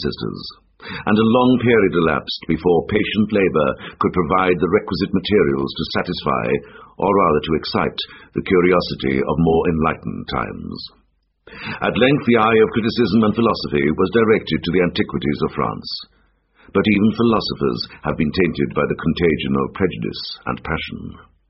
ancestors, and a long period elapsed before patient labour could provide the requisite materials to satisfy, or rather to excite, the curiosity of more enlightened times. At length the eye of criticism and philosophy was directed to the antiquities of France, but even philosophers have been tainted by the contagion of prejudice and passion.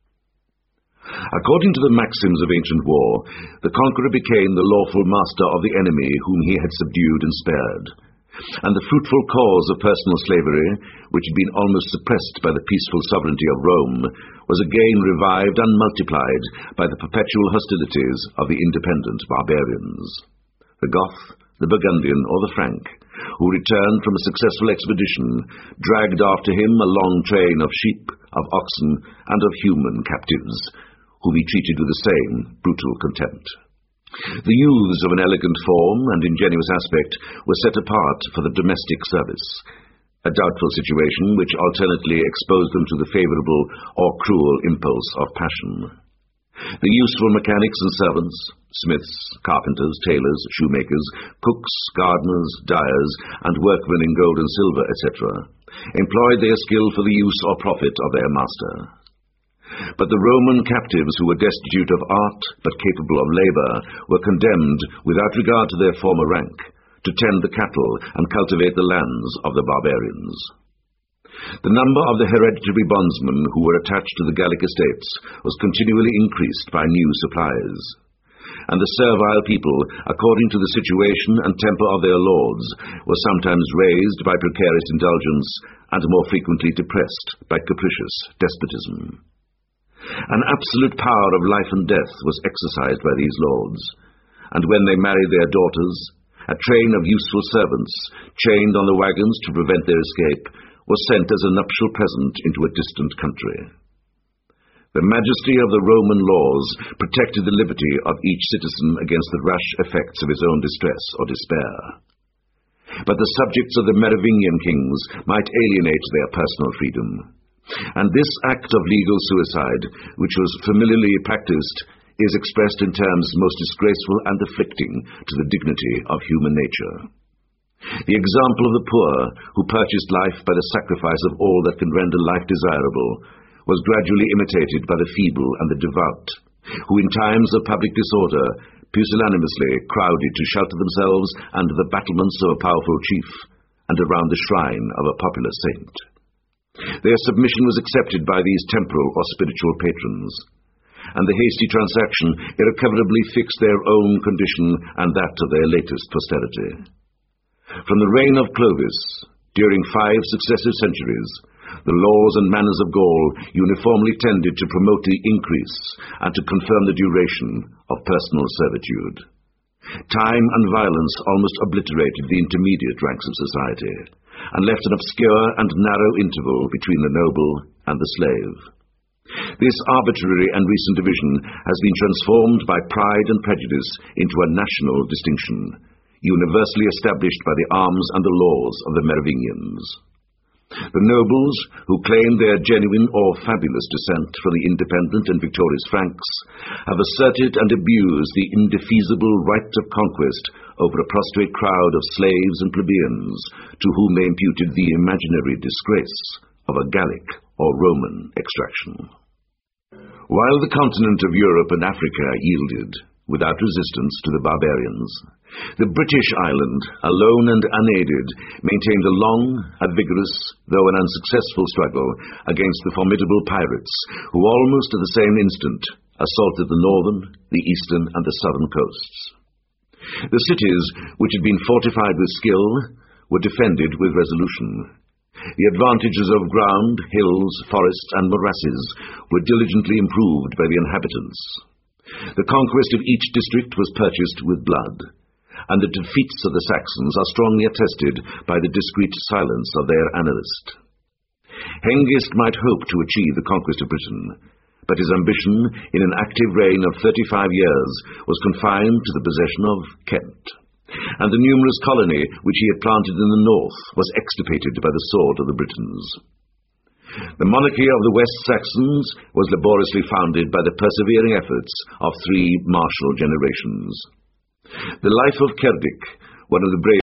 According to the maxims of ancient war, the conqueror became the lawful master of the enemy whom he had subdued and spared, and the fruitful cause of personal slavery, which had been almost suppressed by the peaceful sovereignty of Rome, was again revived and multiplied by the perpetual hostilities of the independent barbarians. The Goth, the Burgundian, or the Frank, who returned from a successful expedition, dragged after him a long train of sheep, of oxen, and of human captives, whom he treated with the same brutal contempt. The youths of an elegant form and ingenuous aspect were set apart for the domestic service, a doubtful situation which alternately exposed them to the favourable or cruel impulse of passion. The useful mechanics and servants, smiths, carpenters, tailors, shoemakers, cooks, gardeners, dyers, and workmen in gold and silver, etc., employed their skill for the use or profit of their master. But the Roman captives who were destitute of art but capable of labour were condemned, without regard to their former rank, to tend the cattle and cultivate the lands of the barbarians. The number of the hereditary bondsmen who were attached to the Gallic estates was continually increased by new supplies, and the servile people, according to the situation and temper of their lords, were sometimes raised by precarious indulgence and more frequently depressed by capricious despotism. An absolute power of life and death was exercised by these lords, and when they married their daughters, a train of useful servants, chained on the wagons to prevent their escape, was sent as a nuptial present into a distant country. The majesty of the Roman laws protected the liberty of each citizen against the rash effects of his own distress or despair. But the subjects of the Merovingian kings might alienate their personal freedom, and this act of legal suicide, which was familiarly practiced, is expressed in terms most disgraceful and afflicting to the dignity of human nature. The example of the poor, who purchased life by the sacrifice of all that can render life desirable, was gradually imitated by the feeble and the devout, who in times of public disorder pusillanimously crowded to shelter themselves under the battlements of a powerful chief and around the shrine of a popular saint. Their submission was accepted by these temporal or spiritual patrons, and the hasty transaction irrecoverably fixed their own condition and that of their latest posterity. From the reign of Clovis, during 5 successive centuries, the laws and manners of Gaul uniformly tended to promote the increase and to confirm the duration of personal servitude. Time and violence almost obliterated the intermediate ranks of society, and left an obscure and narrow interval between the noble and the slave. This arbitrary and recent division has been transformed by pride and prejudice into a national distinction, universally established by the arms and the laws of the Merovingians. The nobles, who claimed their genuine or fabulous descent from the independent and victorious Franks, have asserted and abused the indefeasible right of conquest over a prostrate crowd of slaves and plebeians, to whom they imputed the imaginary disgrace of a Gallic or Roman extraction. While the continent of Europe and Africa yielded, without resistance, to the barbarians, the British island, alone and unaided, maintained a long, a vigorous, though an unsuccessful struggle against the formidable pirates, who almost at the same instant assaulted the northern, the eastern, and the southern coasts. The cities, which had been fortified with skill, were defended with resolution. The advantages of ground, hills, forests, and morasses were diligently improved by the inhabitants. The conquest of each district was purchased with blood, and the defeats of the Saxons are strongly attested by the discreet silence of their annalist. Hengist might hope to achieve the conquest of Britain, but his ambition, in an active reign of 35 years, was confined to the possession of Kent, and the numerous colony which he had planted in the north was extirpated by the sword of the Britons. The monarchy of the West Saxons was laboriously founded by the persevering efforts of 3 martial generations. The life of Cerdic, one of the bravest